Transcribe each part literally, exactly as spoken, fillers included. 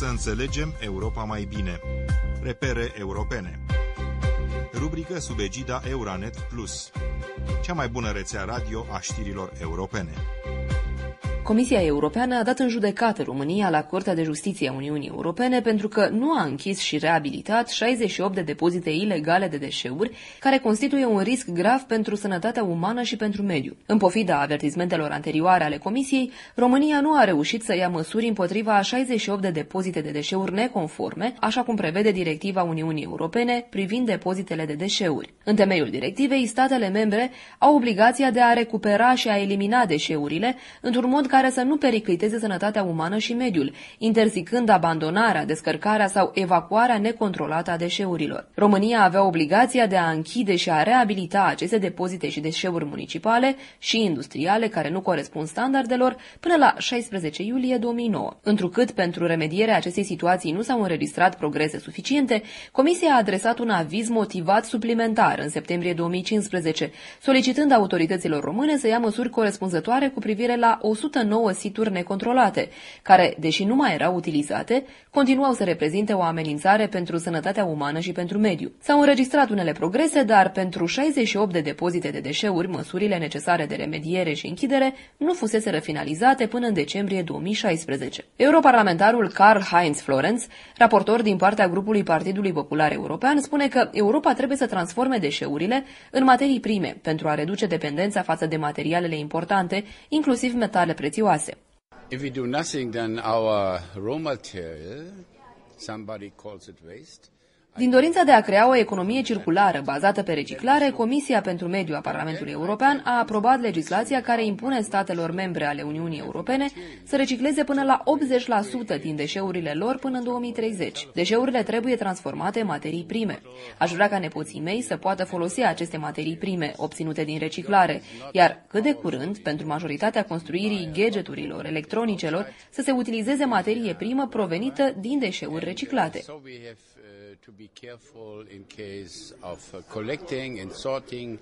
să înțelegem Europa mai bine. Repere europene. Rubrică sub egida Euranet Plus. Cea mai bună rețea radio a știrilor europene. Comisia Europeană a dat în judecată România la Curtea de Justiție a Uniunii Europene pentru că nu a închis și reabilitat șaizeci și opt de depozite ilegale de deșeuri, care constituie un risc grav pentru sănătatea umană și pentru mediu. În pofida avertismentelor anterioare ale Comisiei, România nu a reușit să ia măsuri împotriva a șaizeci și opt de depozite de deșeuri neconforme, așa cum prevede Directiva Uniunii Europene privind depozitele de deșeuri. În temeiul directivei, statele membre au obligația de a recupera și a elimina deșeurile într-un mod care să nu pericliteze sănătatea umană și mediul, interzicând abandonarea, descărcarea sau evacuarea necontrolată a deșeurilor. România avea obligația de a închide și a reabilita aceste depozite și deșeuri municipale și industriale care nu corespund standardelor până la șaisprezece iulie două mii nouă. Întrucât pentru remedierea acestei situații nu s-au înregistrat progrese suficiente, Comisia a adresat un aviz motivat suplimentar în septembrie două mii cincisprezece, solicitând autorităților române să ia măsuri corespunzătoare cu privire la o sută nouă situri necontrolate, care, deși nu mai erau utilizate, continuau să reprezinte o amenințare pentru sănătatea umană și pentru mediu. S-au înregistrat unele progrese, dar pentru șaizeci și opt de depozite de deșeuri, măsurile necesare de remediere și închidere nu fuseseră finalizate până în decembrie două mii șaisprezece. Europarlamentarul Karl-Heinz Florenz, raportor din partea grupului Partidului Popular European, spune că Europa trebuie să transforme deșeurile în materii prime pentru a reduce dependența față de materialele importante, inclusiv metale prețioase. If we do nothing, then our raw material, somebody calls it waste. Din dorința de a crea o economie circulară bazată pe reciclare, Comisia pentru Mediu a Parlamentului European a aprobat legislația care impune statelor membre ale Uniunii Europene să recicleze până la optzeci la sută din deșeurile lor până în două mii treizeci. Deșeurile trebuie transformate în materii prime. Aș vrea ca nepoții mei să poată folosi aceste materii prime obținute din reciclare, iar cât de curând, pentru majoritatea construirii gadgeturilor electronicelor, să se utilizeze materie primă provenită din deșeuri reciclate. To be careful in case of collecting and sorting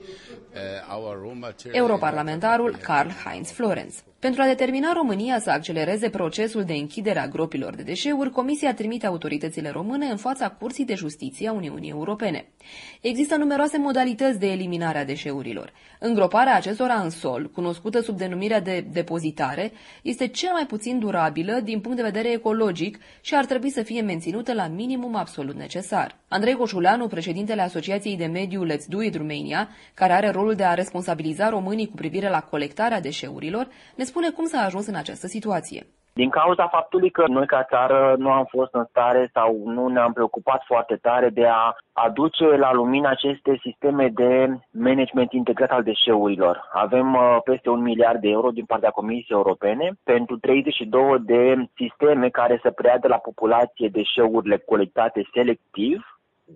our raw material. Europarlamentarul Karl-Heinz Florenz. Pentru a determina România să accelereze procesul de închidere a gropilor de deșeuri, Comisia trimite autoritățile române în fața Curții de Justiție a Uniunii Europene. Există numeroase modalități de eliminare a deșeurilor. Îngroparea acestora în sol, cunoscută sub denumirea de depozitare, este cea mai puțin durabilă din punct de vedere ecologic și ar trebui să fie menținută la minimum absolut necesar. Andrei Coșuleanu, președintele Asociației de Mediu Let's Do It Romania, care are rolul de a responsabiliza românii cu privire la colectarea deșeurilor, ne spune cum s-a ajuns în această situație. Din cauza faptului că noi ca țară nu am fost în stare sau nu ne-am preocupat foarte tare de a aduce la lumină aceste sisteme de management integrat al deșeurilor. Avem uh, peste un miliard de euro din partea Comisiei Europene pentru treizeci și două de sisteme care să preia de la populație deșeurile colectate selectiv,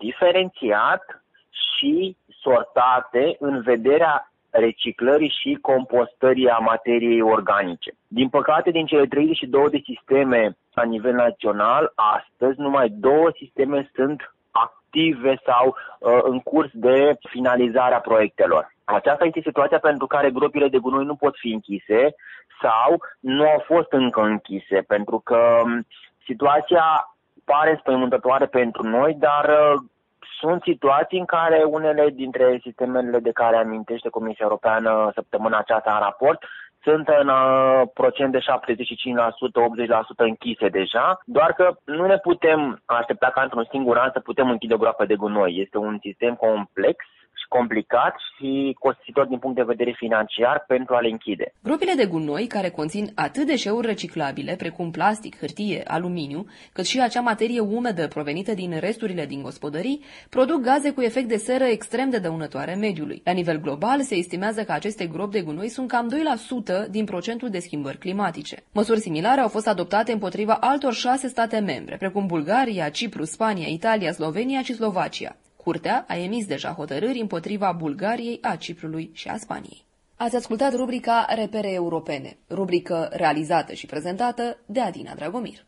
diferențiat și sortate în vederea reciclării și compostării a materiei organice. Din păcate, din cele treizeci și două de sisteme la nivel național, astăzi numai două sisteme sunt active sau uh, în curs de finalizare a proiectelor. Aceasta este situația pentru care gropile de gunoi nu pot fi închise sau nu au fost încă închise, pentru că um, situația pare înspăimântătoare pentru noi, dar uh, sunt situații în care unele dintre sistemele de care amintește Comisia Europeană săptămâna aceasta în raport sunt în uh, procent de șaptezeci și cinci la sută, optzeci la sută închise deja, doar că nu ne putem aștepta ca într-un singur an să putem închide o groapă de gunoi. Este un sistem complex și complicat și costisitor din punct de vedere financiar pentru a le închide. Gropile de gunoi, care conțin atât deșeuri reciclabile, precum plastic, hârtie, aluminiu, cât și acea materie umedă provenită din resturile din gospodării, produc gaze cu efect de seră extrem de dăunătoare mediului. La nivel global, se estimează că aceste gropi de gunoi sunt cam doi la sută din procentul de schimbări climatice. Măsuri similare au fost adoptate împotriva altor șase state membre, precum Bulgaria, Cipru, Spania, Italia, Slovenia și Slovacia. Curtea a emis deja hotărâri împotriva Bulgariei, a Ciprului și a Spaniei. Ați ascultat rubrica Repere Europene, rubrică realizată și prezentată de Adina Dragomir.